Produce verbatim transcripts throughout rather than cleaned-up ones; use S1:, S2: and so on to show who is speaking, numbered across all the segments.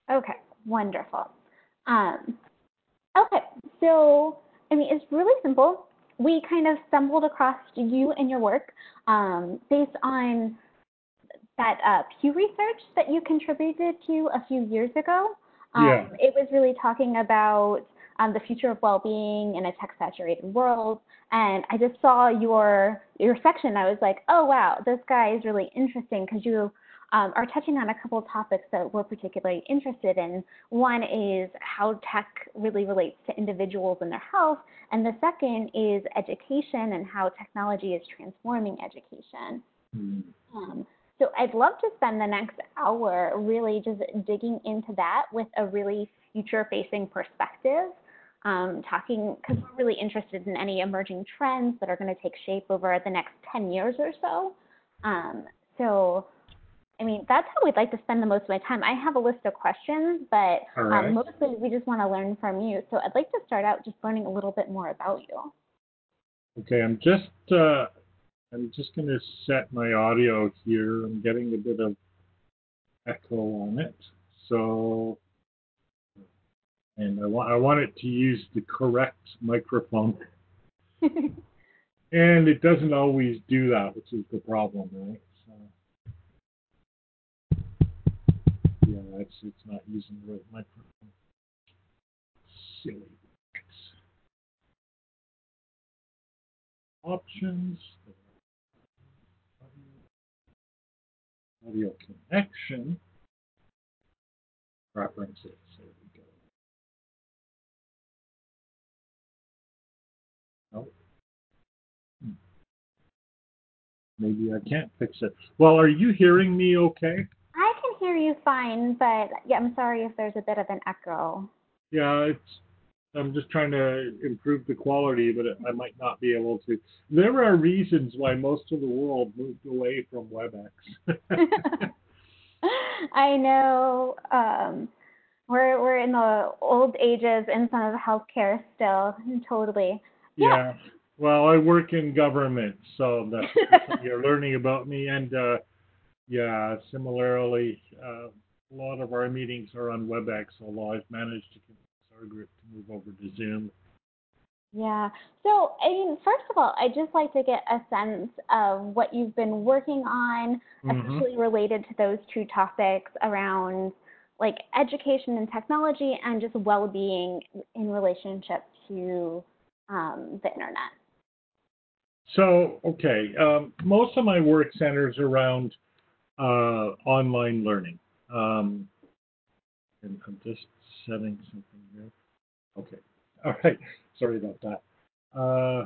S1: Okay, wonderful. Um, okay, so I mean, it's really simple. We kind of stumbled across you and your work um, based on that uh, Pew Research that you contributed to a few years ago.
S2: Yeah.
S1: Um, it was really talking about um, the future of well-being in a tech-saturated world, and I just saw your your section. I was like, oh wow, this guy is really interesting because you um, are touching on a couple of topics that we're particularly interested in. One is how tech really relates to individuals and their health, and the second is education and how technology is transforming education.
S2: Mm.
S1: Um, so I'd love to spend the next hour really just digging into that with a really future-facing perspective, um, talking because we're really interested in any emerging trends that are going to take shape over the next ten years or so. Um, so, I mean, that's how we'd like to spend the most of my time. I have a list of questions, but
S2: All
S1: um,
S2: right.
S1: mostly we just want to learn from you. So I'd like to start out just learning a little bit more about you.
S2: Okay. I'm just uh, I'm just going to set my audio here. I'm getting a bit of echo on it. So, and I want I want it to use the correct microphone, and it doesn't always do that, which is the problem, right? So, yeah, it's it's not using the right microphone. Silly. Options, audio connection, preferences. There we go. Oh, hmm, maybe I can't fix it. Well, are you hearing me okay?
S1: I can hear you fine, but yeah, I'm sorry if there's a bit of an echo.
S2: Yeah, it's. I'm just trying to improve the quality, but I might not be able to. There are reasons why most of the world moved away from WebEx.
S1: I know um, we're we're in the old ages in some of healthcare still, totally.
S2: Yeah. Well, I work in government, so that's the first thing
S1: Yeah.
S2: you're learning about me. And uh, yeah, similarly, uh, a lot of our meetings are on WebEx, although I've managed to convince our group to move over to Zoom.
S1: Yeah. So, I mean, first of all, I'd just like to get a sense of what you've been working on,
S2: Hmm.
S1: especially related to those two topics around like education and technology and just well-being in relationship to um, the internet.
S2: So, okay, um, most of my work centers around uh, online learning. Um, and I'm just setting something here. Okay. All right. Sorry about that. Uh,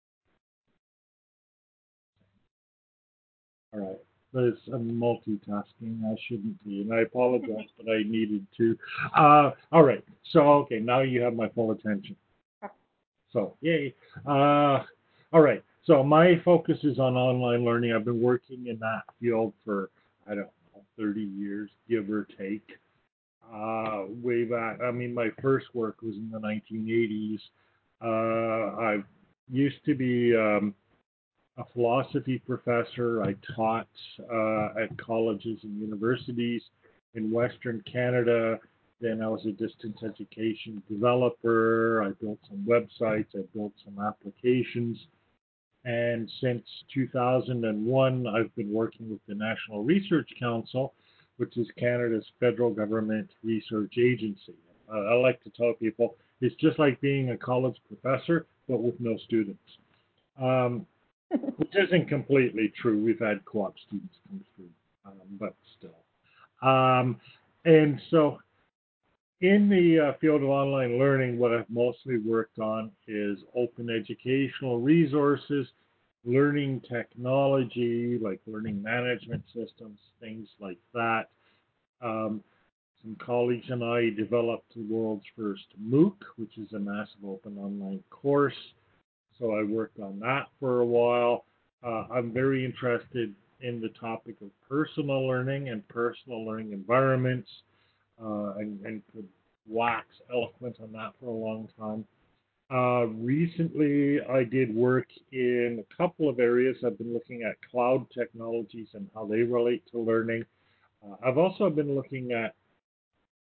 S2: all right. There's I'm multitasking. I shouldn't be, and I apologize, but I needed to. Uh, all right. So, okay, now you have my full attention. So, yay. Uh, all right. So, my focus is on online learning. I've been working in that field for, I don't know, thirty years, give or take. Uh, way back, I mean, my first work was in the nineteen eighties. Uh, I used to be um, a philosophy professor. I taught uh, at colleges and universities in Western Canada. Then I was a distance education developer. I built some websites. I built some applications. And since two thousand one, I've been working with the National Research Council, which is Canada's federal government research agency. Uh, I like to tell people it's just like being a college professor, but with no students. Um, which isn't completely true. We've had co-op students come through, um, but still. Um, and so, in the uh, field of online learning, what I've mostly worked on is open educational resources, learning technology like learning management systems, things like that. Um, some colleagues and I developed the world's first MOOC, which is a massive open online course. So I worked on that for a while. Uh, I'm very interested in the topic of personal learning and personal learning environments, uh, and, and could wax eloquent on that for a long time. Uh, recently, I did work in a couple of areas. I've been looking at cloud technologies and how they relate to learning. Uh, I've also been looking at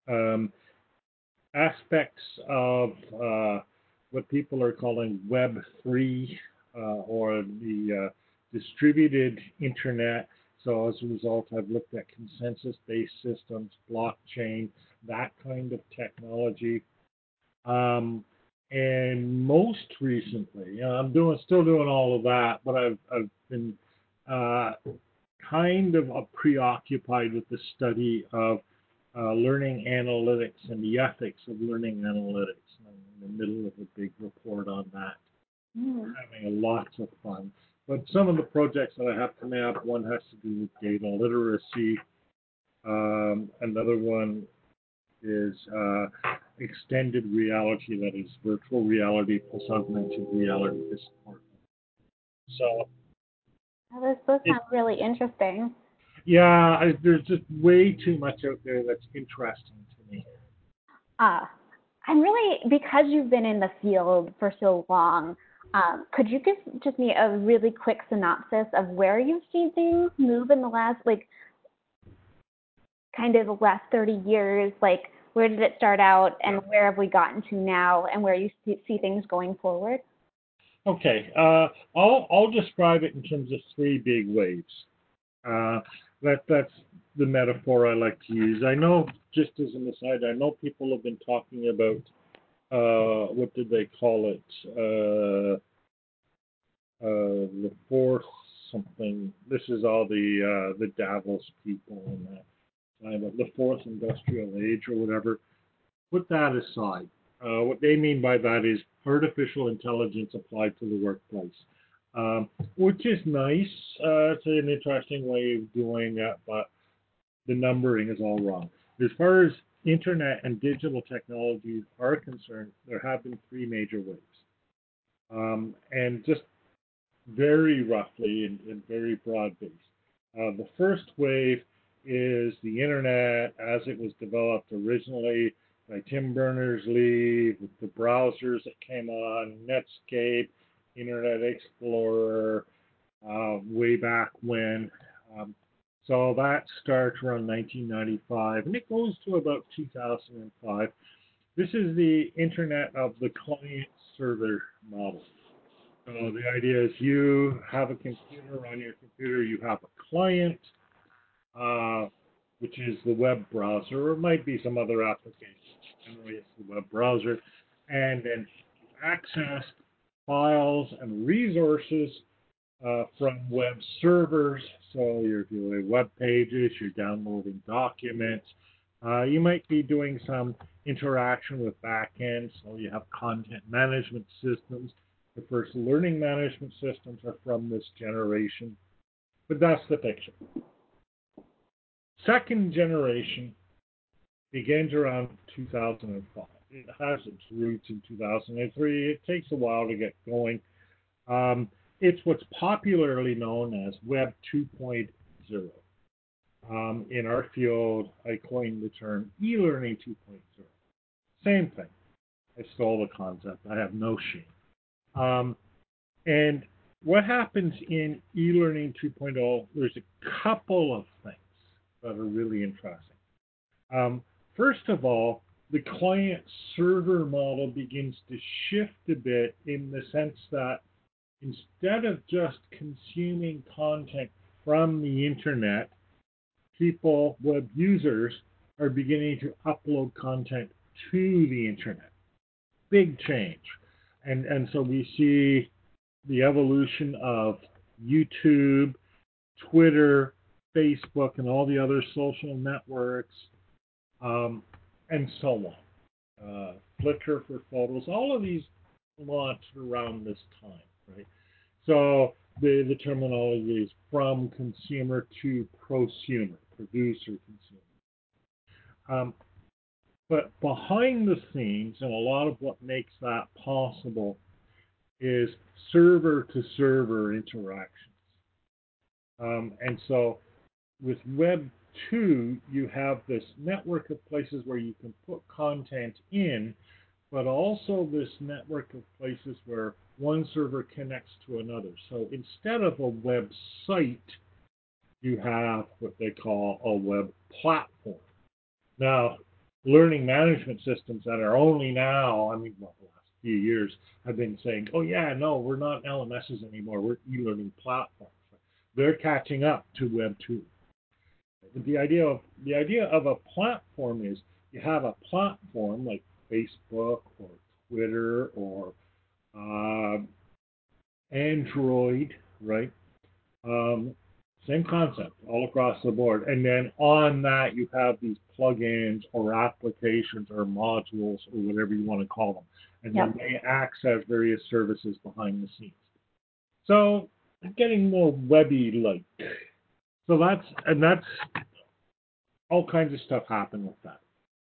S2: um, aspects of uh, what people are calling Web three uh, or the uh, distributed internet. So as a result, I've looked at consensus-based systems, blockchain, that kind of technology. Um, and most recently, you know, I'm doing still doing all of that, but I've I've been uh, kind of uh, preoccupied with the study of uh, learning analytics and the ethics of learning analytics. I'm in the middle of a big report on that.
S1: Mm.
S2: Having lots of fun. But some of the projects that I have coming up, one has to do with data literacy. Um, another one is uh, extended reality, that is virtual reality plus augmented reality support. So,
S1: Oh, those both
S2: it,
S1: sound really interesting.
S2: yeah, I, there's just way too much out there that's interesting to me.
S1: Uh, I'm really, because you've been in the field for so long, um, could you give just me a really quick synopsis of where you've seen things move in the last, like, kind of the last thirty years? Like, where did it start out and where have we gotten to now and where you see, see things going forward?
S2: Okay, uh, I'll, I'll describe it in terms of three big waves. Uh, that that's the metaphor I like to use. I know, just as an aside, I know people have been talking about uh, what did they call it? Uh, uh, the fourth something. This is all the uh, the Davos people and that time, but the fourth industrial age or whatever. Put that aside. Uh, what they mean by that is artificial intelligence applied to the workplace, um, which is nice. Uh, it's an interesting way of doing it, but the numbering is all wrong. As far as internet and digital technologies are concerned, there have been three major waves. Um, and just very roughly and, and very broad-based. Uh, the first wave is the internet as it was developed originally by Tim Berners-Lee with the browsers that came on, Netscape, Internet Explorer, uh, way back when. Um, so that starts around nineteen ninety-five, and it goes to about two thousand five. This is the internet of the client-server model. So the idea is you have a computer. On your computer, you have a client, uh, which is the web browser, or it might be some other application. Generally, it's the web browser. And then access files and resources uh, from web servers. So you're doing web pages, you're downloading documents. Uh, you might be doing some interaction with backends, so you have content management systems. The first learning management systems are from this generation, but that's the picture. Second generation begins around two thousand five. It has its roots in two thousand three. It takes a while to get going. Um, it's what's popularly known as Web 2.0. Um, in our field, I coined the term e-learning 2.0. Same thing. I stole the concept. I have no shame. Um, and what happens in e-learning 2.0, there's a couple of things that are really interesting. Um, first of all, the client-server model begins to shift a bit in the sense that instead of just consuming content from the internet, people, web users, are beginning to upload content to the internet. Big change. And, and so we see the evolution of YouTube, Twitter, Facebook, and all the other social networks, um, and so on. Uh, Flickr for photos, all of these launched around this time, right? So the, the terminology is from consumer to prosumer, producer, consumer. Um, but behind the scenes, and a lot of what makes that possible is server to server interactions. Um, and so with Web two, you have this network of places where you can put content in, but also this network of places where one server connects to another. So instead of a website, you have what they call a web platform. Now, learning management systems that are only now, I mean, well, the last few years have been saying, oh yeah, no, we're not L M Ss anymore. We're e-learning platforms. They're catching up to Web two. The idea of the idea of a platform is you have a platform like Facebook or Twitter or uh, Android, right? Um, Same concept all across the board. And then on that, you have these plugins or applications or modules or whatever you want to call them. And then
S1: Yep.
S2: they access various services behind the scenes. So getting more webby-like. So that's, and that's all kinds of stuff happen with that.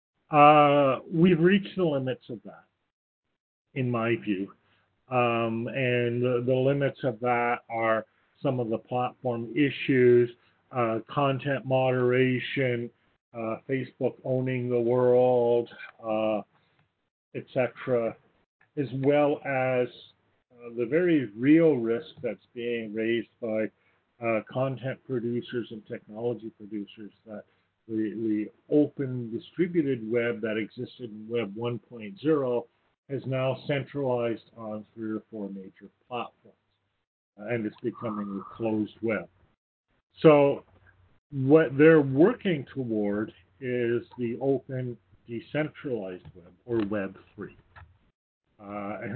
S2: Uh, we've reached the limits of that, in my view. Um, and the, the limits of that are some of the platform issues, uh, content moderation, uh, Facebook owning the world, uh, et cetera, as well as uh, the very real risk that's being raised by uh, content producers and technology producers that the, the open distributed web that existed in Web one point oh is now centralized on three or four major platforms, uh, and it's becoming a closed web. So what they're working toward is the open decentralized web, or Web three. Uh, and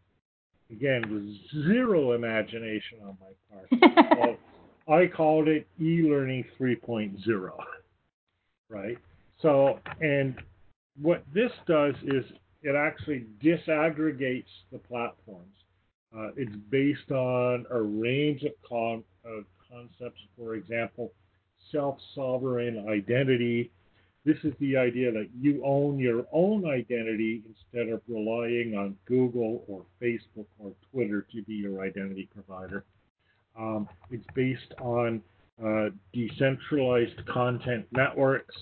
S2: again, with zero imagination on my part. So I called it e-learning three point oh, right? So, and what this does is it actually disaggregates the platforms. Uh, it's based on a range of con uh, concepts, for example, self-sovereign identity. This is the idea that you own your own identity instead of relying on Google or Facebook or Twitter to be your identity provider. Um, it's based on uh, decentralized content networks.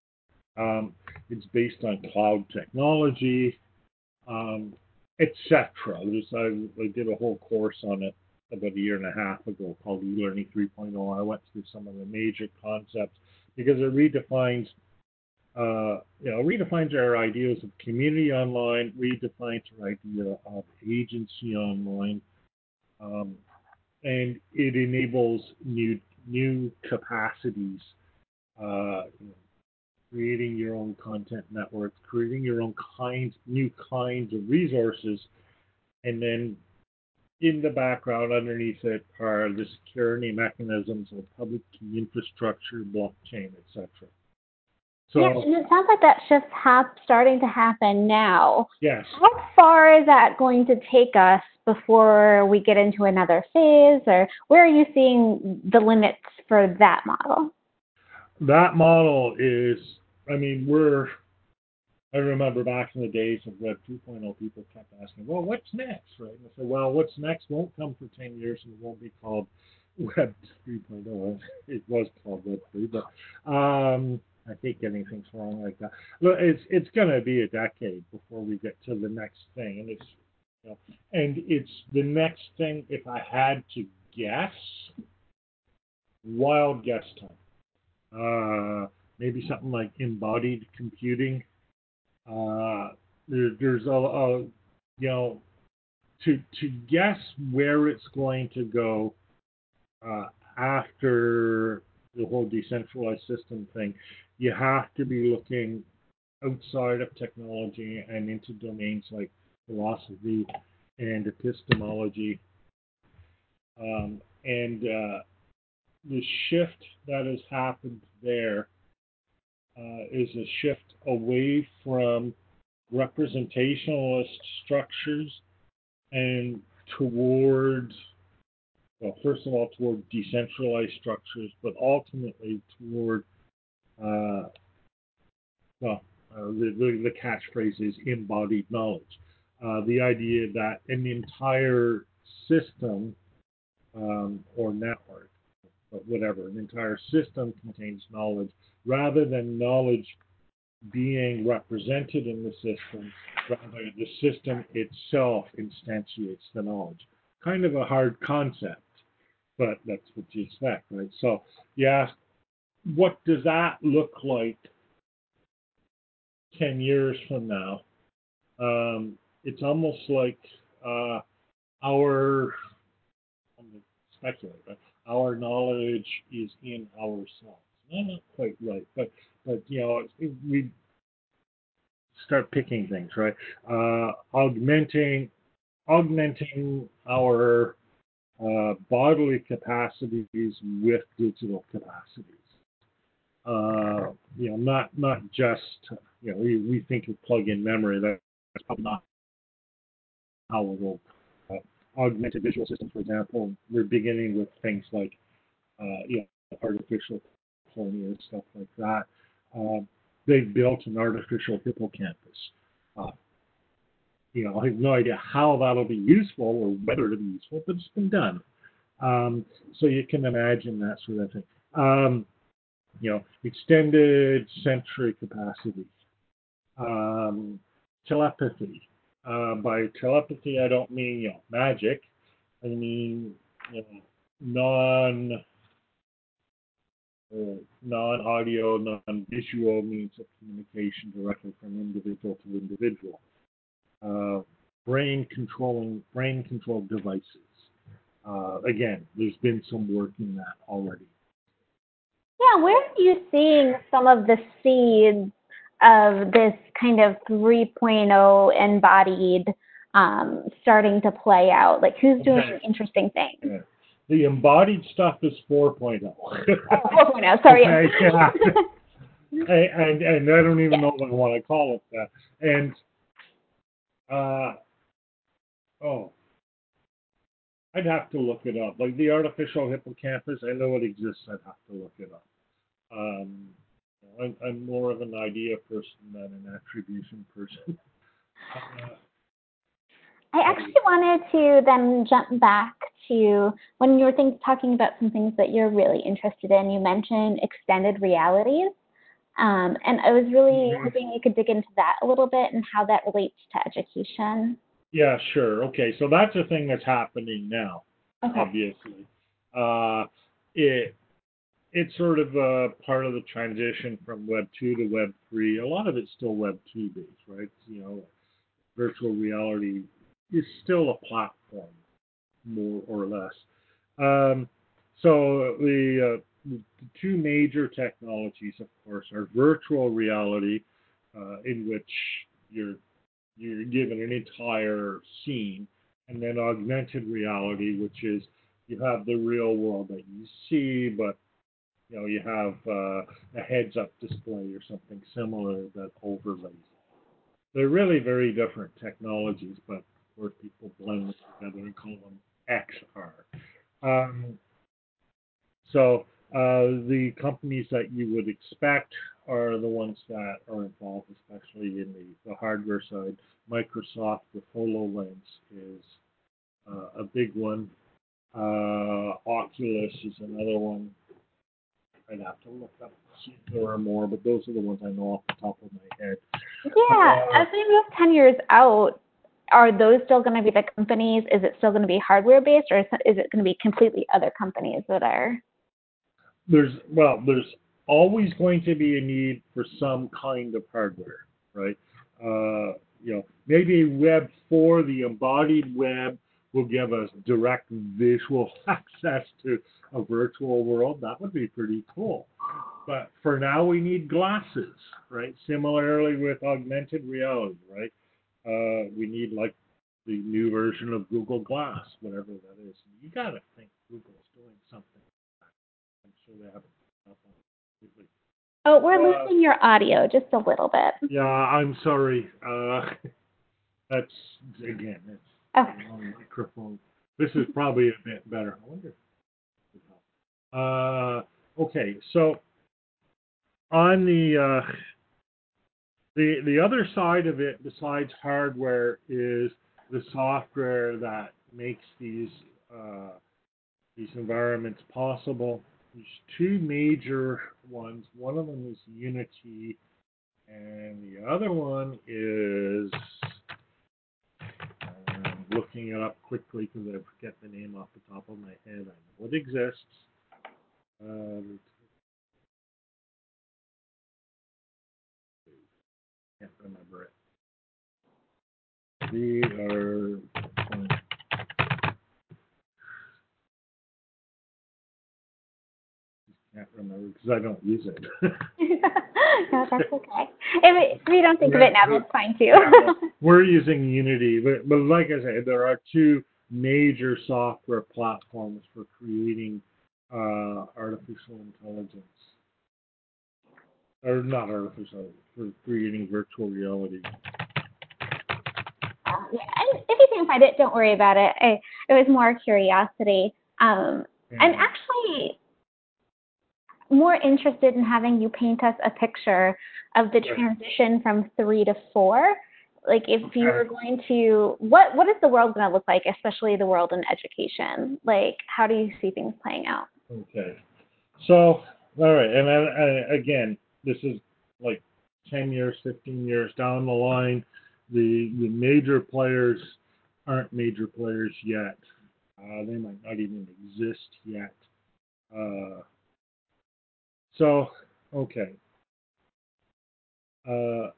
S2: Um, it's based on cloud technology, um, et cetera. I, I did a whole course on it about a year and a half ago called e-learning three point oh. I went through some of the major concepts because it redefines, uh, you know, redefines our ideas of community online, redefines our idea of agency online, um, and it enables new new capacities. Uh, you know, creating your own content networks, creating your own kinds, new kinds of resources, and then in the background, underneath it, are the security mechanisms of public key infrastructure, blockchain, et cetera. So,
S1: yeah, and it sounds like that shift's hap- starting to happen now.
S2: Yes.
S1: How far is that going to take us before we get into another phase, or where are you seeing the limits for that model?
S2: That model is, I mean, we're, I remember back in the days of Web two point oh, people kept asking, well, what's next, right? And I said, well, what's next won't come for ten years and it won't be called Web three point oh. It was called Web three, but um, I hate getting things wrong like that. Look, it's it's going to be a decade before we get to the next thing, and it's you know, and it's the next thing. If I had to guess, wild guess time. Uh, maybe something like embodied computing. Uh, there, there's a, a, you know, to to guess where it's going to go uh, after the whole decentralized system thing, you have to be looking outside of technology and into domains like philosophy and epistemology. Um, and uh, the shift that has happened there uh, is a shift away from representationalist structures and towards, well, first of all, toward decentralized structures, but ultimately toward, uh, well, uh, the, the, the catchphrase is embodied knowledge. Uh, the idea that an entire system um, or network, but whatever, an entire system contains knowledge rather than knowledge being represented in the system, rather the system itself instantiates the knowledge. Kind of a hard concept, but that's what you expect, right? So you ask, what does that look like ten years from now, um, it's almost like uh, our, I'm going to speculate, but our knowledge is in ourselves. Well, not quite right, but, but you know, we start picking things, right? Uh, augmenting, augmenting our uh, bodily capacities with digital capacities. Uh, you know, not not just you know we, we think of plug-in memory. That's probably not how it will. Uh, augmented visual systems, for example, we're beginning with things like uh, you know artificial cornea and stuff like that. Uh, they've built an artificial hippocampus. Uh, you know, I have no idea how that'll be useful or whether it'll be useful, but it's been done. Um, so you can imagine that sort of thing. Um, you know, extended sensory capacity, um, telepathy. Uh, by telepathy, I don't mean you know magic. I mean you know, non uh, non-audio, non-visual means of communication directly from individual to individual. Uh, brain controlling brain controlled devices. Uh, again, there's been some work in that already.
S1: Yeah, where are you seeing some of the seeds of this kind of three point oh embodied um, starting to play out? Like, who's doing
S2: Okay.
S1: interesting things?
S2: Yeah. The embodied stuff is four point oh.
S1: Oh, four point oh, sorry.
S2: Okay, yeah. and, and and I don't even yeah. know what I want to call it that. And uh, oh, I'd have to look it up. Like the artificial hippocampus, I know it exists. I'd have to look it up. Um, I'm, I'm more of an idea person than an attribution person. uh,
S1: I actually wanted to then jump back to when you were think, talking about some things that you're really interested in. You mentioned extended realities. Um, and I was really mm-hmm. hoping you could dig into that a little bit and how that relates to education.
S2: Yeah, sure. Okay, so that's a thing that's happening now, okay. obviously. Uh, it It's sort of a part of the transition from Web two to Web three. A lot of it's still Web two based, right? You know, virtual reality is still a platform, more or less. Um, so the, uh, the two major technologies, of course, are virtual reality, uh, in which you're you're given an entire scene, and then augmented reality, which is you have the real world that you see, but you know you have uh, a heads-up display or something similar that overlays. They're really very different technologies, but of course people blend them together and call them X R. Um, so uh, the companies that you would expect are the ones that are involved, especially in the, the hardware side. Microsoft with HoloLens is uh, a big one. Uh, Oculus is another one. I'd have to look up to see if there are more, but those are the ones I know off the top of my head.
S1: Yeah, uh, as we move ten years out, are those still going to be the companies? Is it still going to be hardware-based, or is it going to be completely other companies that are?
S2: There's, well, there's always going to be a need for some kind of hardware, right? Uh, you know, maybe Web four, the embodied web, will give us direct visual access to a virtual world. That would be pretty cool. But for now, we need glasses, right? Similarly with augmented reality, right? Uh, we need like the new version of Google Glass, whatever that is. You got to think Google's doing something. I'm sure they haven't.
S1: Oh, we're uh, losing your audio just a little bit.
S2: Yeah, I'm sorry. Uh, that's, again, it's
S1: okay.
S2: a long microphone. This is probably a bit better. I wonder. Uh, okay, so on the uh, the the other side of it, besides hardware, is the software that makes these uh, these environments possible. There's two major ones. One of them is Unity, and the other one is, I'm looking it up quickly because I forget the name off the top of my head. I know it exists. Um, Can't remember it. V R. Can't remember because I don't use it.
S1: No, that's okay. If, if you don't think of it now, that's fine too.
S2: Yeah, well, we're using Unity, but, but like I said, there are two major software platforms for creating uh, artificial intelligence. Or not artificial, for creating virtual reality.
S1: Uh, yeah, and if you can find it, don't worry about it. I, it was more curiosity. Um,
S2: Yeah.
S1: I'm actually more interested in having you paint us a picture of the transition from three to four. Like if
S2: Okay.
S1: you were going to, what what is the world going to look like, especially the world in education? Like how do you see things playing out?
S2: Okay. So, all right, and then, uh, again, this is like ten years, fifteen years down the line. The the major players aren't major players yet. Uh, they might not even exist yet. Uh, so, okay. Uh,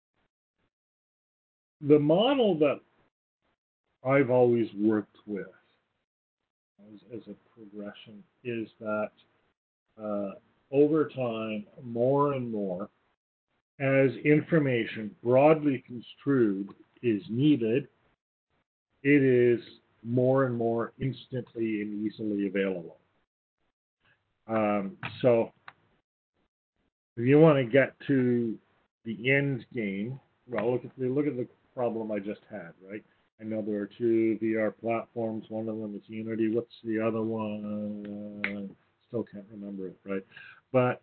S2: the model that I've always worked with as, as a progression is that uh, over time, more and more, as information broadly construed is needed, it is more and more instantly and easily available. Um, so if you want to get to the end game, well, look at the, look at the problem I just had, right? I know there are two V R platforms. One of them is Unity. What's the other one? Uh, still can't remember it, right? But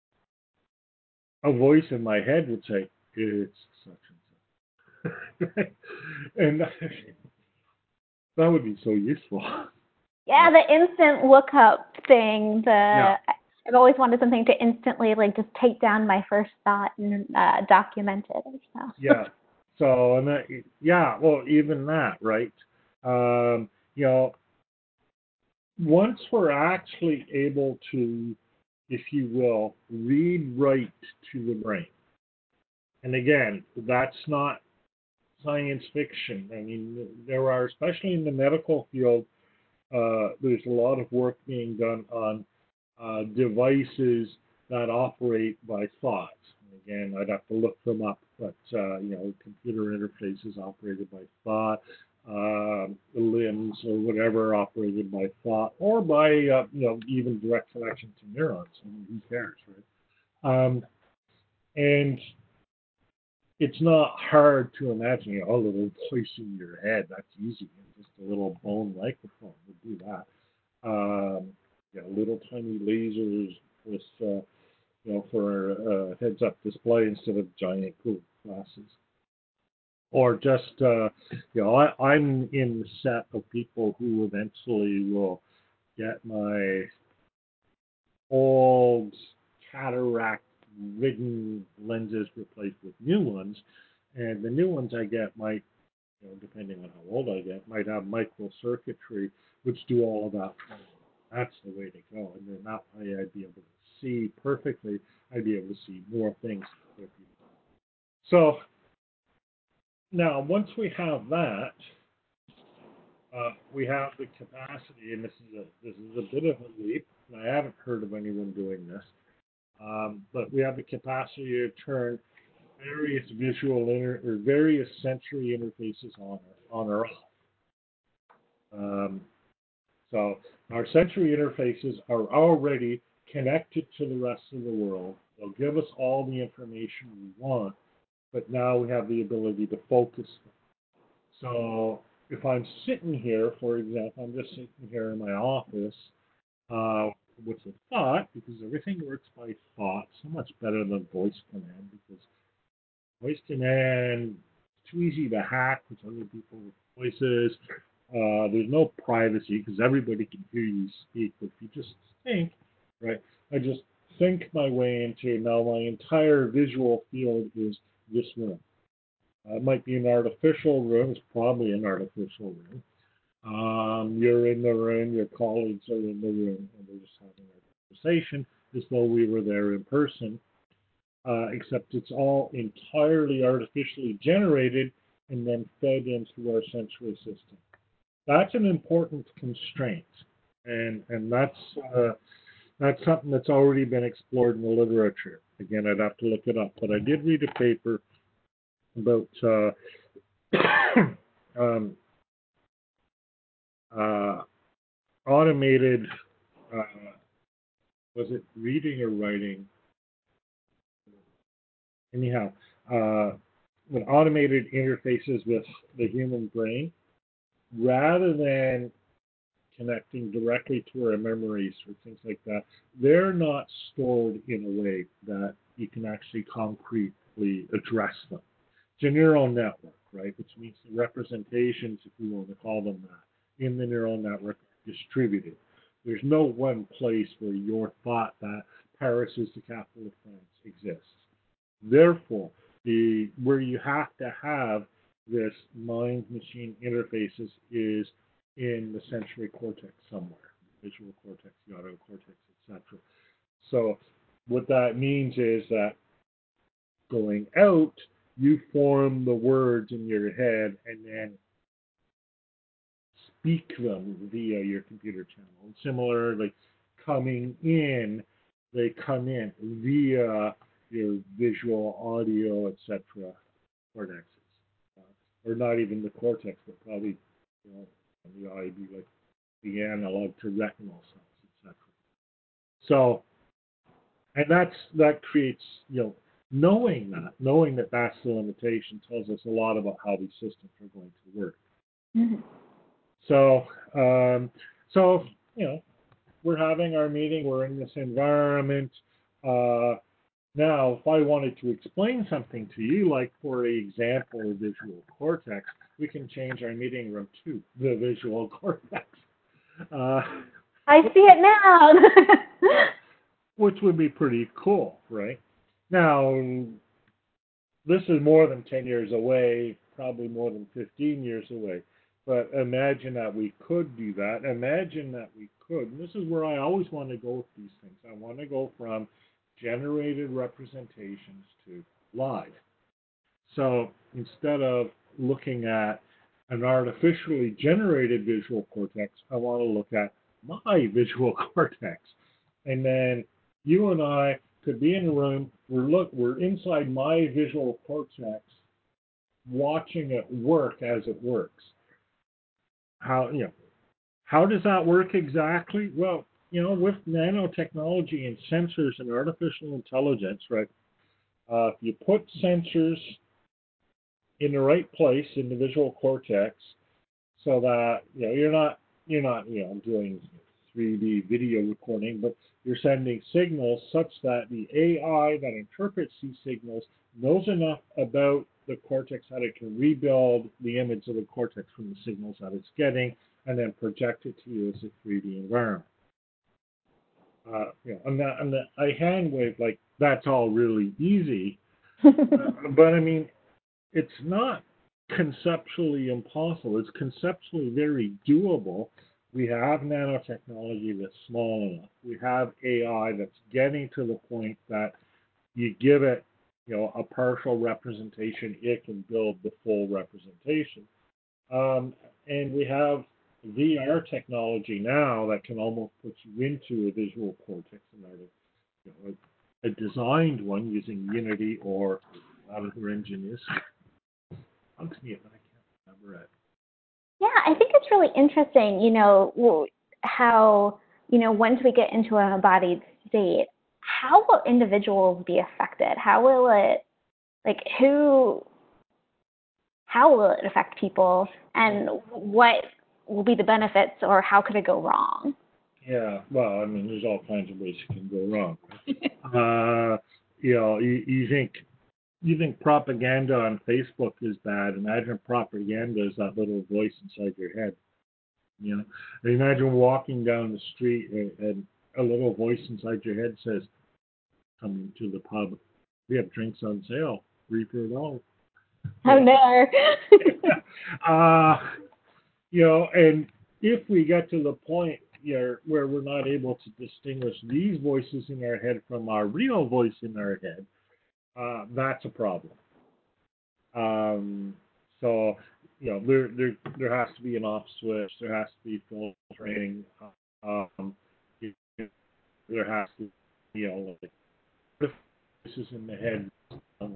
S2: a voice in my head would say, it's such and such. And that would be so useful.
S1: Yeah, the instant lookup thing. The
S2: Yeah.
S1: I've always wanted something to instantly like just take down my first thought and uh, document it. So.
S2: Yeah. So and that, yeah, well, even that, right? Um, you know, once we're actually able to, if you will, read right to the brain, and again, that's not science fiction. I mean, there are, especially in the medical field, uh, there's a lot of work being done on uh, devices that operate by thought. Again, I'd have to look them up, but uh, you know, computer interfaces operated by thought, uh, limbs or whatever operated by thought, or by uh, you know, even direct connection to neurons. I mean, who cares, right? Um, and it's not hard to imagine, you know, a little voice in your head. That's easy. Just a little bone microphone would do that. Um, you know, little tiny lasers with, uh, you know, for a heads-up display instead of giant cool glasses. Or just, uh, you know, I, I'm in the set of people who eventually will get my old cataract-ridden lenses replaced with new ones, and the new ones I get might, you know, depending on how old I get, might have microcircuitry, which do all of that. That's the way to go. And then that way I'd be able to see perfectly. I'd be able to see more things. So now, once we have that, uh, we have the capacity, and this is a this is a bit of a leap. And I haven't heard of anyone doing this, um, but we have the capacity to turn various visual inter or various sensory interfaces on or on or off. Um, so our sensory interfaces are already connected to the rest of the world. They'll give us all the information we want, but now we have the ability to focus them. So if I'm sitting here, for example, I'm just sitting here in my office uh, with a thought, because everything works by thought, so much better than voice command, because voice command is too easy to hack with other people's voices. Uh, there's no privacy because everybody can hear you speak. But if you just think, right, I just think my way into now my entire visual field is this room. Uh, it might be an artificial room. It's probably an artificial room. Um, you're in the room. Your colleagues are in the room, and we're just having a conversation as though we were there in person. uh, except it's all entirely artificially generated and then fed into our sensory system. That's an important constraint, and and that's uh, that's something that's already been explored in the literature. Again, I'd have to look it up, but I did read a paper about uh, um, uh, automated, uh, was it reading or writing? Anyhow, uh, with automated interfaces with the human brain, rather than connecting directly to our memories or things like that, they're not stored in a way that you can actually concretely address them. It's a neural network, right? Which means the representations, if you want to call them that, in the neural network are distributed. There's no one place where your thought that Paris is the capital of France exists. Therefore, the where you have to have this mind-machine interfaces is in the sensory cortex somewhere, visual cortex, the audio cortex, et cetera. So what that means is that going out, you form the words in your head and then speak them via your computer channel. Similarly, coming in, they come in via your visual, audio, et cetera cortexes. Uh, or not even the cortex, but probably, you know, on the eye be like the analog to retinal cells, et cetera. So, and that's that creates, you know, knowing that, knowing that that's the limitation tells us a lot about how these systems are going to work. Mm-hmm. So, um, so you know, we're having our meeting. We're in this environment. Uh, now, if I wanted to explain something to you, like for example, visual cortex, we can change our meeting room to the visual cortex. Uh,
S1: I see it now.
S2: Which would be pretty cool, right? Now, this is more than ten years away, probably more than fifteen years away. But imagine that we could do that. Imagine that we could. And this is where I always want to go with these things. I want to go from generated representations to live. So instead of looking at an artificially generated visual cortex, I want to look at my visual cortex. And then you and I could be in a room, we're look we're inside my visual cortex watching it work as it works. How you know how does that work exactly? Well, you know, with nanotechnology and sensors and artificial intelligence, right? Uh, if you put sensors in the right place in the visual cortex, so that you know you're not you're not you know doing three D video recording, but you're sending signals such that the A I that interprets these signals knows enough about the cortex that it can rebuild the image of the cortex from the signals that it's getting and then project it to you as a three D environment. Uh, you know, and, that, and the, I hand wave like that's all really easy, uh, but I mean, it's not conceptually impossible. It's conceptually very doable. We have nanotechnology that's small enough. We have A I that's getting to the point that you give it, you know, a partial representation, it can build the full representation. Um, and we have V R technology now that can almost put you into a visual cortex and either, you know, a, a designed one using Unity or whatever engine is. I'm seeing it, but I can't remember it.
S1: Yeah, I think it's really interesting, you know, how, you know, once we get into an embodied state, how will individuals be affected? How will it, like, who, how will it affect people, and what will be the benefits, or how could it go wrong?
S2: Yeah, well, I mean, there's all kinds of ways it can go wrong. uh, you know, you, you think you think propaganda on Facebook is bad. Imagine propaganda is that little voice inside your head. You know, imagine walking down the street and, and a little voice inside your head says, "Come to the pub. We have drinks on sale. Three for a dollar."
S1: Oh no.
S2: uh, you know, and if we get to the point here where we're not able to distinguish these voices in our head from our real voice in our head, uh, that's a problem. Um, so, you know, there, there, there has to be an off switch. There has to be filtering. Um, there has to, be, you know, like this is in the head, um,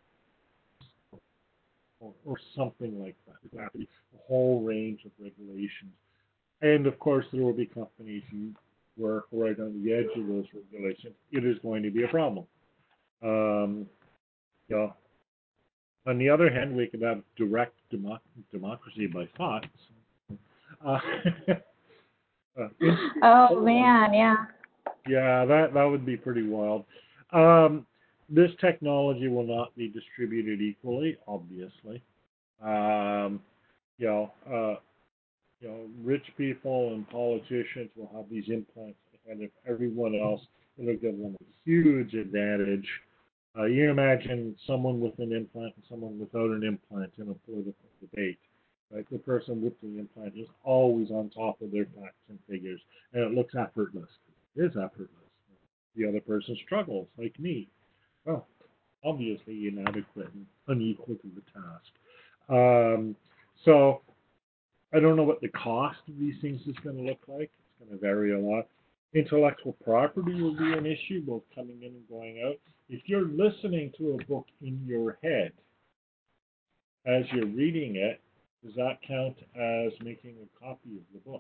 S2: or, or something like that. Exactly, a whole range of regulations. And of course, there will be companies who work right on the edge of those regulations. It is going to be a problem. Um, you know, on the other hand, we could have direct democ- democracy by thoughts. Uh, uh,
S1: Oh man, yeah.
S2: yeah, that that would be pretty wild. Um, this technology will not be distributed equally, obviously. Um, you know, uh, you know, rich people and politicians will have these implants ahead of everyone else. It'll give them a huge advantage. Uh, you can imagine someone with an implant and someone without an implant in a political debate. Right? The person with the implant is always on top of their facts and figures, and it looks effortless. It is effortless. The other person struggles, like me. Well, obviously inadequate and unequal to the task. Um, so I don't know what the cost of these things is going to look like. It's going to vary a lot. Intellectual property will be an issue, both coming in and going out. If you're listening to a book in your head as you're reading it, does that count as making a copy of the book?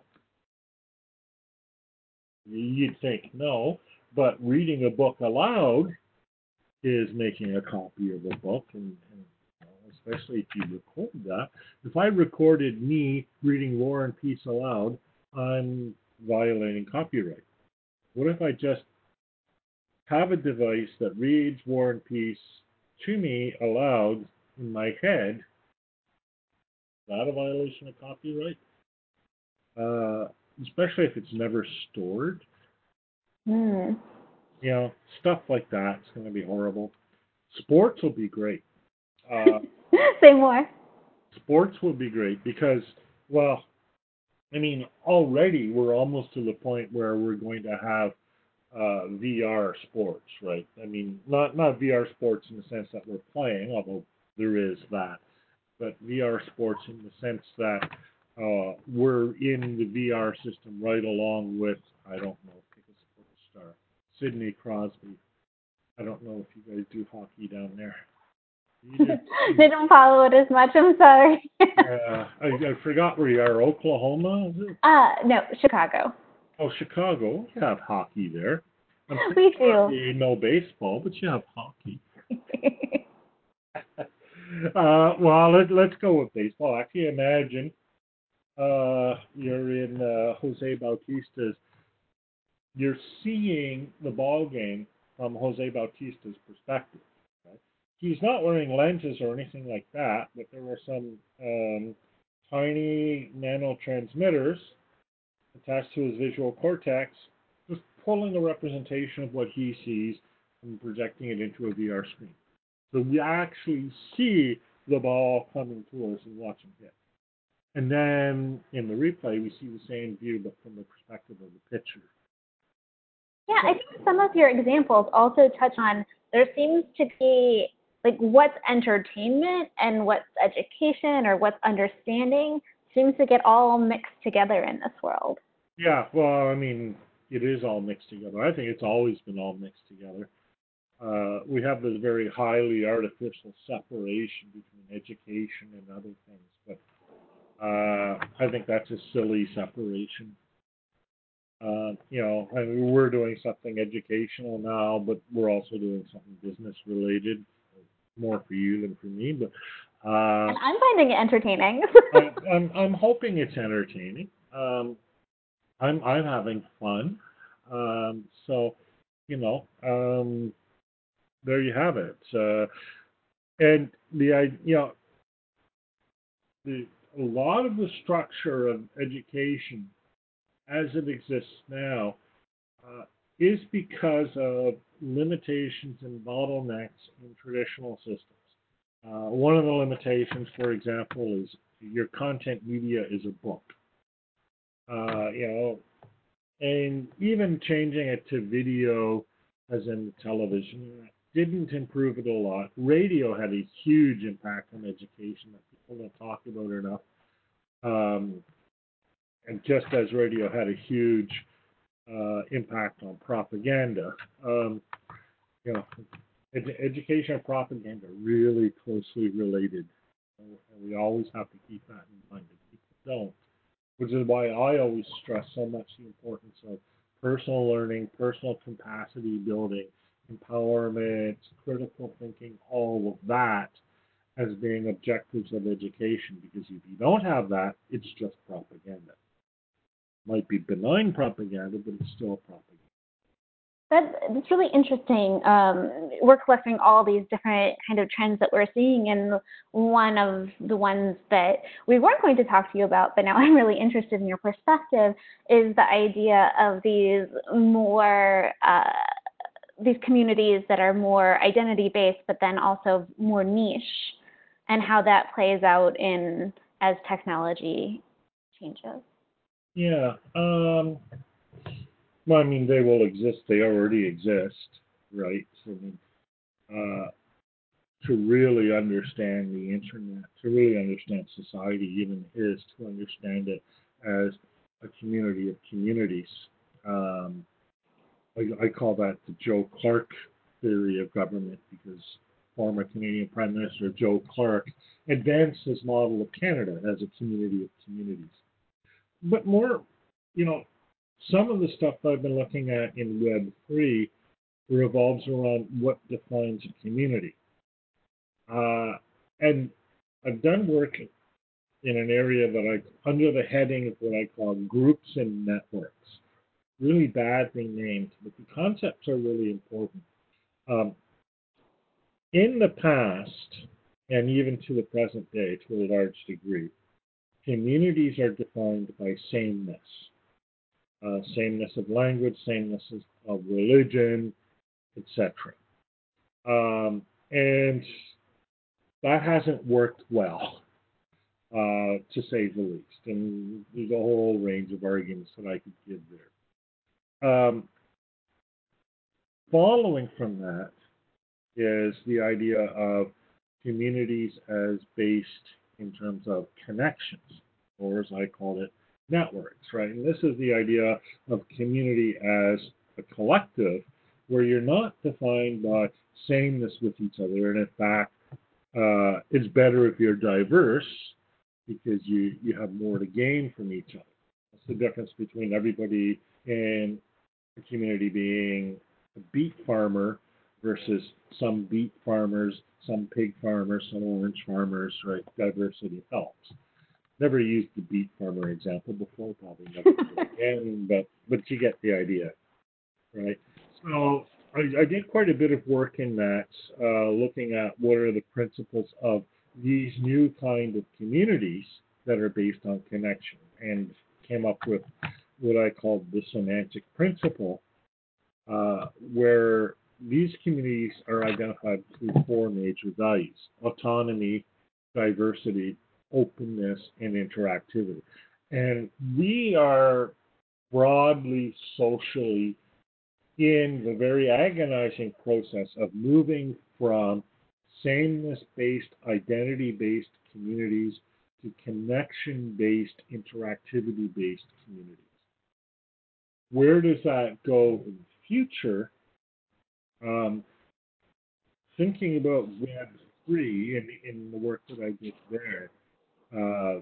S2: You'd think no, but reading a book aloud is making a copy of a book, and, and you know, especially if you record that. If I recorded me reading War and Peace aloud, I'm violating copyright. What if I just have a device that reads War and Peace to me aloud in my head? Is that a violation of copyright? Uh, especially if it's never stored.
S1: Hmm.
S2: You know, stuff like that is going to be horrible. Sports will be great. Uh,
S1: Say more.
S2: sports will be great because, well, I mean, already we're almost to the point where we're going to have uh, V R sports, right? I mean, not not V R sports in the sense that we're playing, although there is that, but V R sports in the sense that uh, we're in the V R system right along with, I don't know, pick a sports star, Sidney Crosby. I don't know if you guys do hockey down there. You do.
S1: Didn't follow it as much. I'm sorry.
S2: Uh, I, I forgot where you are. Oklahoma, is it?
S1: uh, no, Chicago.
S2: Oh, Chicago. You have hockey there. I'm pretty
S1: We
S2: sure
S1: do.
S2: you know baseball, but you have hockey. uh, well, let, let's go with baseball. Actually, imagine uh, you're in uh, Jose Bautista's. You're seeing the ball game from Jose Bautista's perspective. Right? He's not wearing lenses or anything like that, but there were some um, tiny nanotransmitters attached to his visual cortex, just pulling a representation of what he sees and projecting it into a V R screen. So we actually see the ball coming to us and watching it. And then in the replay, we see the same view, but from the perspective of the pitcher.
S1: Yeah, I think some of your examples also touch on there seems to be like what's entertainment and what's education or what's understanding seems to get all mixed together in this world.
S2: Yeah, well, I mean, it is all mixed together. I think it's always been all mixed together. Uh, we have this very highly artificial separation between education and other things, but uh, I think that's a silly separation. Uh, you know, I mean, we're doing something educational now, but we're also doing something business related, more for you than for me. But uh,
S1: And I'm finding it entertaining.
S2: I, I'm I'm hoping it's entertaining. Um, I'm I'm having fun. Um, so, you know, um, there you have it. Uh, and the I you know the a lot of the structure of education as it exists now uh, is because of limitations and bottlenecks in traditional systems. Uh, one of the limitations, for example, is your content media is a book. Uh, you know, and even changing it to video, as in television, didn't improve it a lot. Radio had a huge impact on education that people don't talk about enough. Um, and just as radio had a huge uh, impact on propaganda, um, you know, ed- education and propaganda are really closely related. And we always have to keep that in mind. If people don't, which is why I always stress so much the importance of personal learning, personal capacity building, empowerment, critical thinking, all of that as being objectives of education. Because if you don't have that, it's just propaganda. Might be benign propaganda, but it's still propaganda.
S1: That, that's really interesting. Um, we're collecting all these different kind of trends that we're seeing, and one of the ones that we weren't going to talk to you about, but now I'm really interested in your perspective, is the idea of these more uh, these communities that are more identity-based, but then also more niche, and how that plays out in as technology changes.
S2: Yeah. Um, well, I mean, they will exist. They already exist, right? I mean, uh, to really understand the internet, to really understand society, even is to understand it as a community of communities. Um, I, I call that the Joe Clark theory of government, because former Canadian Prime Minister Joe Clark advanced his model of Canada as a community of communities. But more, you know, some of the stuff I've been looking at in Web three revolves around what defines a community. Uh, and I've done work in an area that I, under the heading of what I call groups and networks. Really badly named, but the concepts are really important. Um, in the past, and even to the present day to a large degree, communities are defined by sameness. Uh, sameness of language, sameness of religion, et cetera. Um, and that hasn't worked well, uh, to say the least. And there's a whole range of arguments that I could give there. Um, following from that is the idea of communities as based in terms of connections, or as I call it, networks, right? And this is the idea of community as a collective where you're not defined by sameness with each other. And in fact, uh, it's better if you're diverse because you, you have more to gain from each other. That's the difference between everybody in a community being a beet farmer versus some beet farmers, some pig farmers, some orange farmers, right? Diversity helps. Never used the beet farmer example before, probably never will again, but, but you get the idea, right? So I, I did quite a bit of work in that, uh, looking at what are the principles of these new kind of communities that are based on connection, and came up with what I called the semantic principle, uh, where these communities are identified through four major values: autonomy, diversity, openness, and interactivity. And we are broadly socially in the very agonizing process of moving from sameness-based, identity-based communities to connection-based, interactivity-based communities. Where does that go in the future? Um, thinking about Web three and in the work that I did there, uh,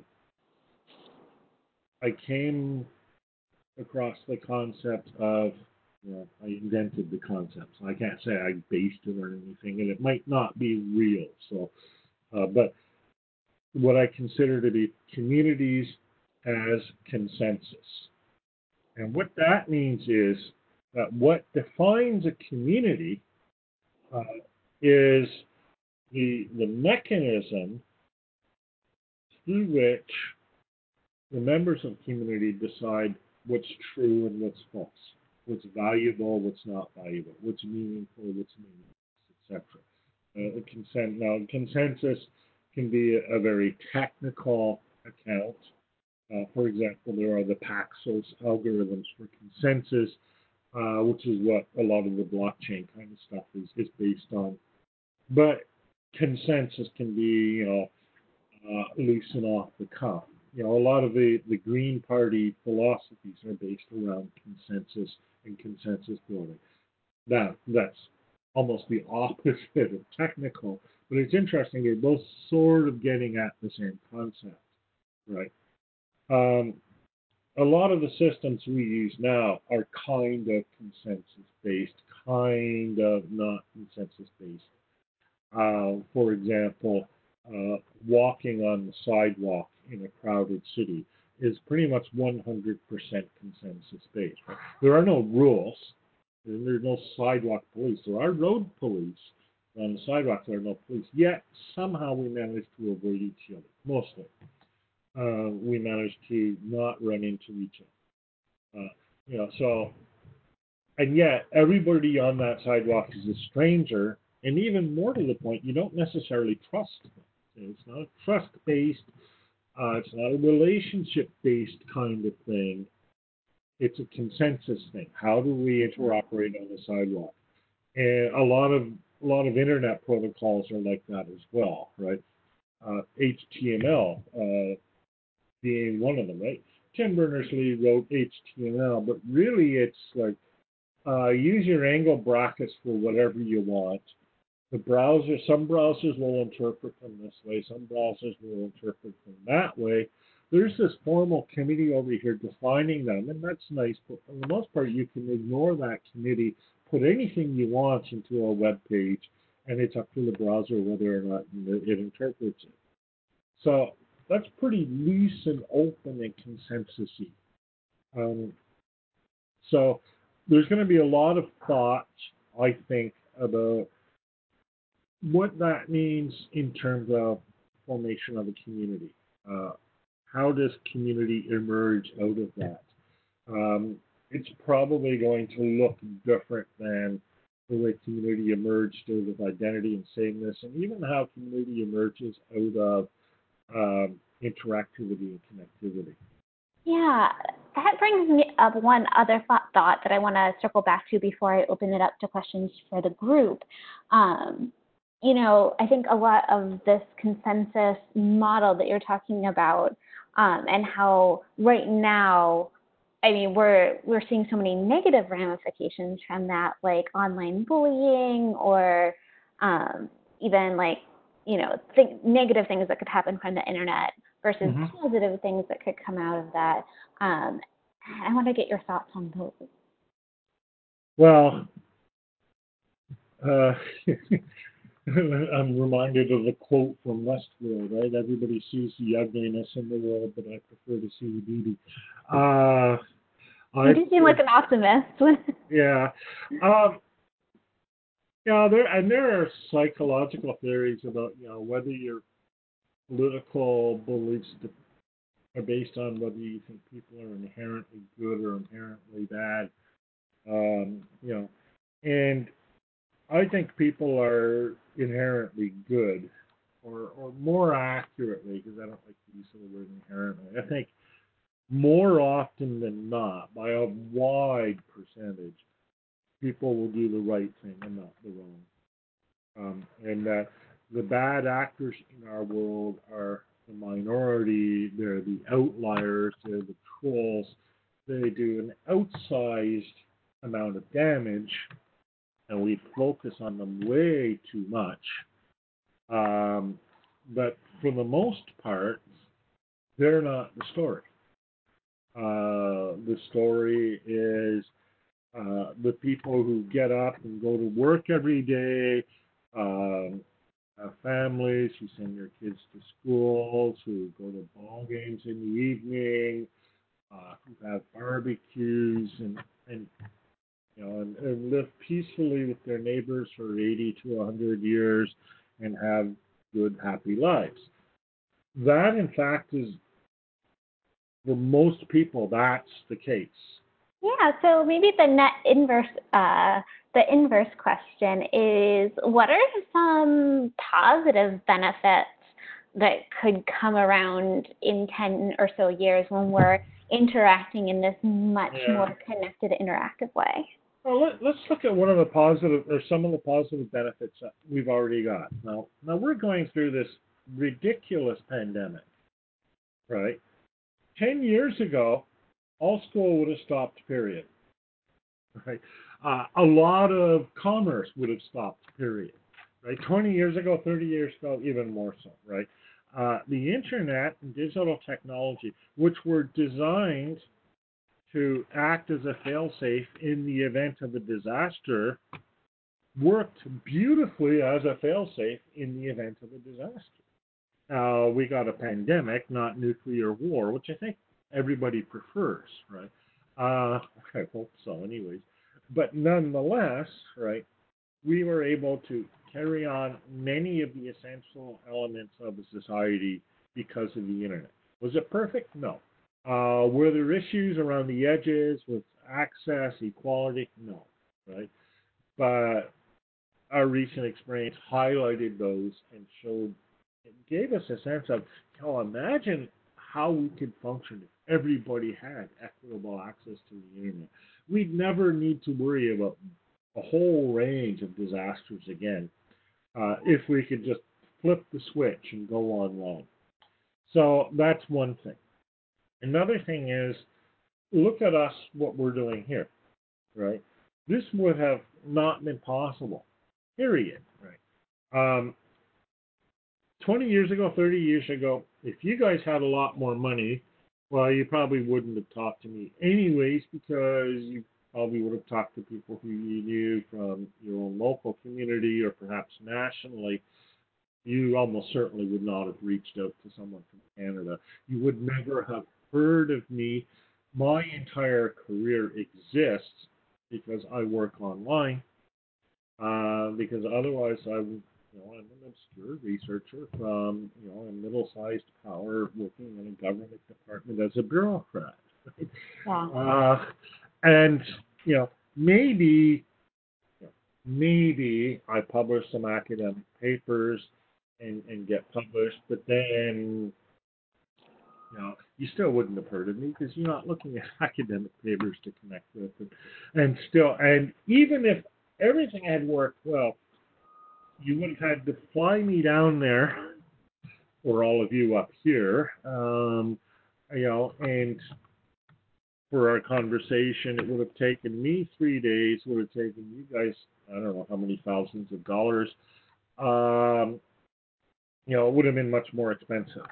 S2: I came across the concept of, you know, I invented the concept, so I can't say I based it or anything, and it might not be real. So, uh, but what I consider to be communities as consensus. And what that means is that what defines a community uh, is the, the mechanism through which the members of the community decide what's true and what's false, what's valuable, what's not valuable, what's meaningful, what's meaningless, et cetera. Uh, consent, now, consensus can be a, a very technical account. Uh, for example, there are the Paxos algorithms for consensus. uh, which is what a lot of the blockchain kind of stuff is, is based on. But consensus can be, you know, uh, loose and off the cuff. You know, a lot of the, the Green Party philosophies are based around consensus and consensus building. Now, that's almost the opposite of technical, but it's interesting. They're both sort of getting at the same concept, right? Um, a lot of the systems we use now are kind of consensus based, kind of not consensus based. Uh, for example, uh, walking on the sidewalk in a crowded city is pretty much one hundred percent consensus based. Right? There are no rules. There's no sidewalk police. There are road police. On the sidewalks, there are no police. Yet, somehow we manage to avoid each other, mostly. Uh, we manage to not run into each other. Uh, you know, so, and yet, everybody on that sidewalk is a stranger, and even more to the point, you don't necessarily trust them. It's not a trust-based, uh, it's not a relationship-based kind of thing. It's a consensus thing. How do we interoperate on the sidewalk? And a lot of a lot of internet protocols are like that as well, right? Uh, H T M L uh, being one of them, right? Tim Berners-Lee wrote H T M L, but really it's like uh, use your angle brackets for whatever you want. The browser, some browsers will interpret them this way, some browsers will interpret them that way. There's this formal committee over here defining them, and that's nice, but for the most part, you can ignore that committee, put anything you want into a web page, and it's up to the browser whether or not it interprets it. So that's pretty loose and open and consensus-y. Um, so there's going to be a lot of thought, I think, about what that means in terms of formation of a community. Uh, how does community emerge out of that? Um, it's probably going to look different than the way community emerged out of identity and sameness, and even how community emerges out of um, interactivity and connectivity.
S1: Yeah, that brings me up one other thought, thought that I want to circle back to before I open it up to questions for the group. Um, you know, I think a lot of this consensus model that you're talking about, um, and how right now, I mean, we're we're seeing so many negative ramifications from that, like online bullying or um, even like, you know, th- negative things that could happen from the internet versus mm-hmm. positive things that could come out of that. Um, I want to get your thoughts on those.
S2: Well, uh, I'm reminded of a quote from Westworld, right? Everybody sees the ugliness in the world, but I prefer to see the beauty. Uh,
S1: you do seem like an optimist.
S2: yeah. Um, yeah, there and there are psychological theories about, you know, whether your political beliefs are based on whether you think people are inherently good or inherently bad. Um, you know, and I think people are inherently good, or or more accurately, because I don't like the use of the word inherently. I think more often than not, by a wide percentage, people will do the right thing and not the wrong. Um, and that the bad actors in our world are the minority, they're the outliers, they're the trolls. They do an outsized amount of damage, and we focus on them way too much. Um, but for the most part, they're not the story. Uh, the story is uh, the people who get up and go to work every day, um, have families, who send their kids to schools, who go to ball games in the evening, uh, who have barbecues, and, and you know, and, and live peacefully with their neighbors for eighty to one hundred years and have good, happy lives. That, in fact, is, for most people, that's the case.
S1: Yeah, so maybe the net inverse, uh, the inverse question is, what are some positive benefits that could come around in ten or so years when we're interacting in this much yeah. more connected, interactive way?
S2: Well, let, let's look at one of the positive, or some of the positive benefits that we've already got. Now, now we're going through this ridiculous pandemic, right? Ten years ago, all school would have stopped, period. Right? Uh, a lot of commerce would have stopped, period. Right? twenty years ago, thirty years ago, even more so, right? Uh, the internet and digital technology, which were designed to act as a failsafe in the event of a disaster, worked beautifully as a failsafe in the event of a disaster. Now, uh, we got a pandemic, not nuclear war, which I think everybody prefers, right? Uh, I hope so, anyways. But nonetheless, right, we were able to carry on many of the essential elements of a society because of the internet. Was it perfect? No. Uh, were there issues around the edges with access, equality? No, right? But our recent experience highlighted those and showed, it gave us a sense of, you know, imagine how we could function if everybody had equitable access to the internet. We'd never need to worry about a whole range of disasters again uh, if we could just flip the switch and go online. So that's one thing. Another thing is, look at us, what we're doing here, right? This would have not been possible, period, right? Um, twenty years ago, thirty years ago, if you guys had a lot more money, well, you probably wouldn't have talked to me anyways, because you probably would have talked to people who you knew from your own local community or perhaps nationally. You almost certainly would not have reached out to someone from Canada. You would never have heard of me. My entire career exists because I work online, uh, because otherwise I would, you know, I'm an obscure researcher from, you know, a middle-sized power working in a government department as a bureaucrat.
S1: Yeah.
S2: Uh, and, you know, maybe, you know, maybe I publish some academic papers and, and get published, but then, you know, you still wouldn't have heard of me because you're not looking at academic papers to connect with. And, and still, and even if everything had worked well, you would have had to fly me down there, or all of you up here, um, you know, and for our conversation, it would have taken me three days, would have taken you guys, I don't know how many thousands of dollars. Um, you know, it would have been much more expensive.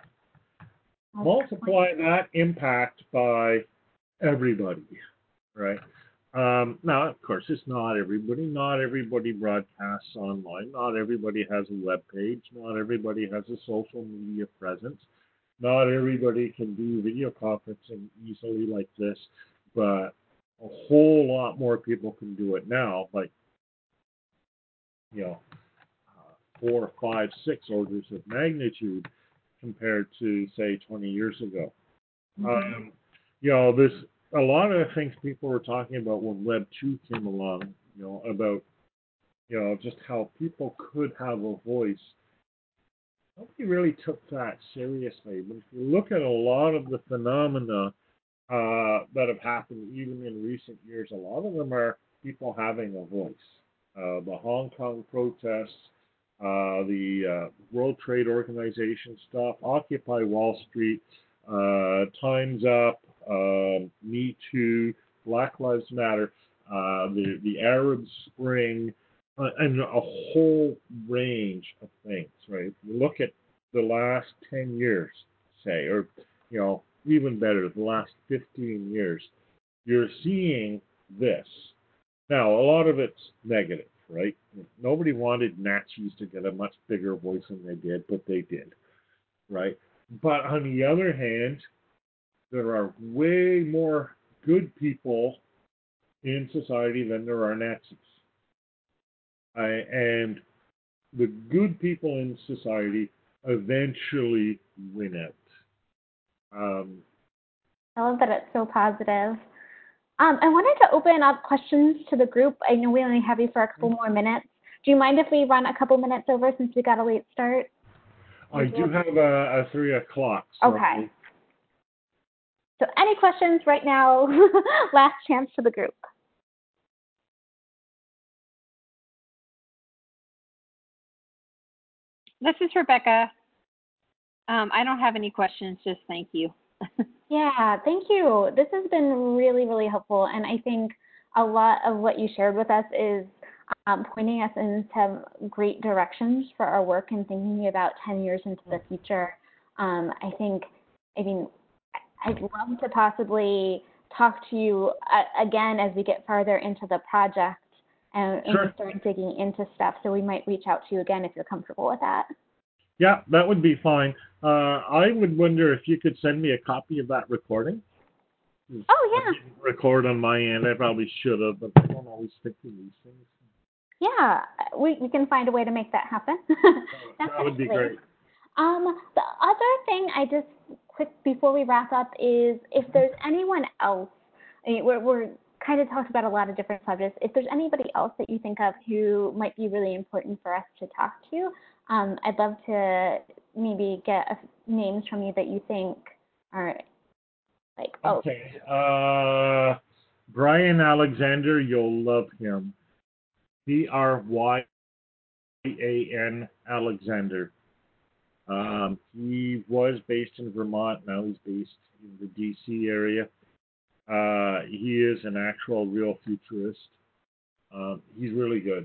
S2: Multiply that impact by everybody, right? Um, now, of course, it's not everybody. Not everybody broadcasts online. Not everybody has a web page. Not everybody has a social media presence. Not everybody can do video conferencing easily like this, but a whole lot more people can do it now, like, you know, uh, four, five, six orders of magnitude compared to, say, twenty years ago. Mm-hmm. Um, you know, there's a lot of things people were talking about when Web two came along, you know, about, you know, just how people could have a voice. Nobody really took that seriously. But if you look at a lot of the phenomena uh, that have happened even in recent years, a lot of them are people having a voice. Uh, the Hong Kong protests, uh, the uh, World Trade Organization stuff, Occupy Wall Street, uh, Time's Up, uh, Me Too, Black Lives Matter, uh, the, the Arab Spring, uh, and a whole range of things, right? If you look at the last ten years, say, or, you know, even better, the last fifteen years, you're seeing this. Now, a lot of it's negative, right? Nobody wanted Nazis to get a much bigger voice than they did, but they did, right? But on the other hand, there are way more good people in society than there are Nazis. Uh, and the good people in society eventually win out. Um,
S1: I love that it's so positive. Um, I wanted to open up questions to the group. I know we only have you for a couple more minutes. Do you mind if we run a couple minutes over since we got a late start?
S2: I do have a, a three o'clock. So
S1: okay. So any questions right now? Last chance to the group.
S3: This is Rebecca. Um, I don't have any questions, just thank you.
S1: Yeah, thank you. This has been really, really helpful. And I think a lot of what you shared with us is um, pointing us into great directions for our work and thinking about ten years into the future. Um, I think, I mean, I'd love to possibly talk to you uh, again as we get farther into the project and, and
S2: Sure.
S1: we start digging into stuff. So we might reach out to you again if you're comfortable with that.
S2: Yeah, that would be fine. Uh, I would wonder if you could send me a copy of that recording.
S1: Oh,
S2: I
S1: yeah.
S2: didn't record on my end. I probably should have, but I don't always stick to these things.
S1: Yeah, we, we can find a way to make that happen.
S2: That would be great.
S1: Um, the other thing I just, quick before we wrap up, is if there's anyone else, I mean, we're, we're kind of talked about a lot of different subjects. If there's anybody else that you think of who might be really important for us to talk to, um, I'd love to maybe get a, names from you that you think are like, oh.
S2: Okay. Uh, Brian Alexander, you'll love him. B R Y A N Alexander. Um, he was based in Vermont. Now he's based in the D C area. Uh, he is an actual real futurist. Um, he's really good.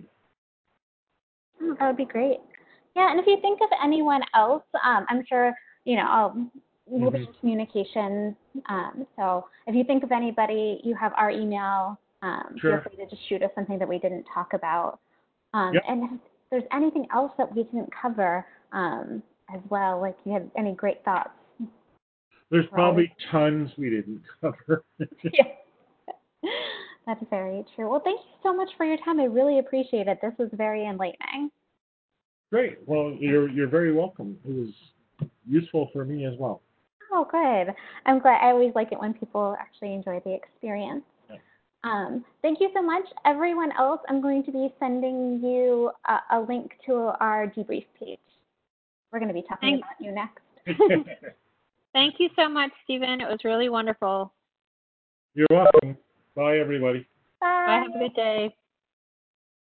S1: Oh, that would be great. Yeah, and if you think of anyone else, um, I'm sure, you know, I'll, we'll be in communication. Um, so if you think of anybody, you have our email. Um,
S2: Sure.
S1: Feel free to just shoot us something that we didn't talk about. Um,
S2: Yep.
S1: And if there's anything else that we didn't cover um, as well, like you have any great thoughts.
S2: There's
S1: we're always-
S2: probably tons we didn't cover.
S1: Yeah. That's very true. Well, thank you so much for your time. I really appreciate it. This was very enlightening.
S2: Great. Well, you're you're very welcome. It was useful for me as well.
S1: Oh, good. I'm glad. I always like it when people actually enjoy the experience.
S2: Yeah.
S1: Um, thank you so much. Everyone else, I'm going to be sending you a, a link to our debrief page. We're going to be talking
S3: Thank-
S1: about you next.
S3: Thank you so much, Stephen. It was really wonderful.
S2: You're welcome. Bye, everybody.
S1: Bye.
S3: Bye. Have a good day.